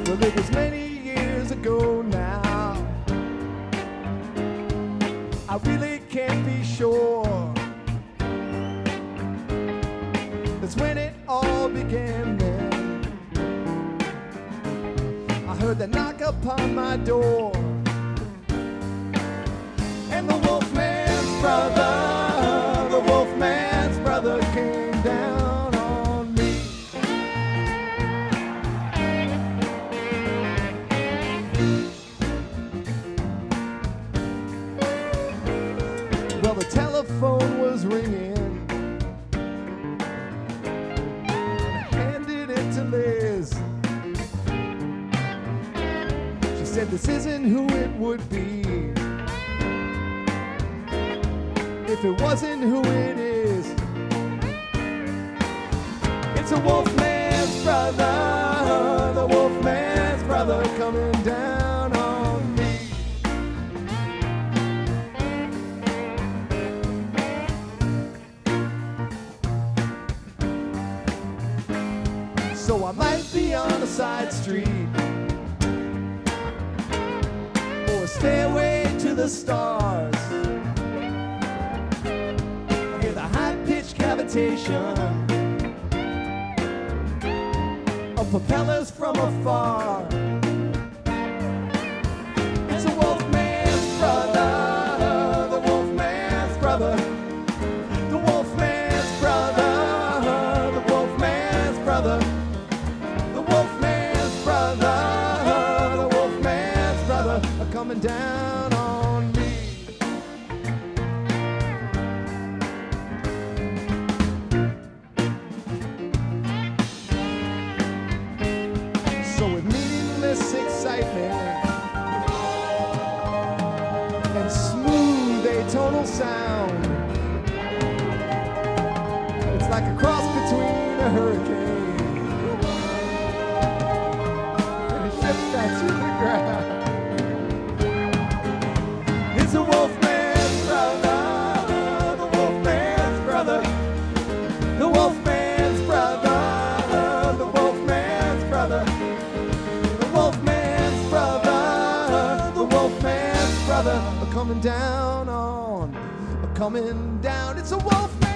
Well, it was many years ago now. I really can't be sure. That's when it all began then. I heard the knock upon my door, and the Wolfman's brother came down on me. Well, the telephone was ringing. Liz. She said this isn't who it would be if it wasn't who it is. It's a Wolfman's brother, the Wolfman's brother coming down on me. So I might be on a side street or a stairway to the stars. I hear the high-pitched cavitation of propellers from afar. It's a Wolfman's brother, the Wolfman's brother, the Wolfman's brother, the Wolfman's brother. Coming down on me. So with meaningless excitement and smooth atonal sound, it's like a cross between a hurricane and a ship that's in the ground. It's a Wolfman's brother, the Wolfman's brother, the Wolfman's brother, the Wolfman's brother, the Wolfman's brother, the Wolfman's brother, coming down. It's a Wolfman.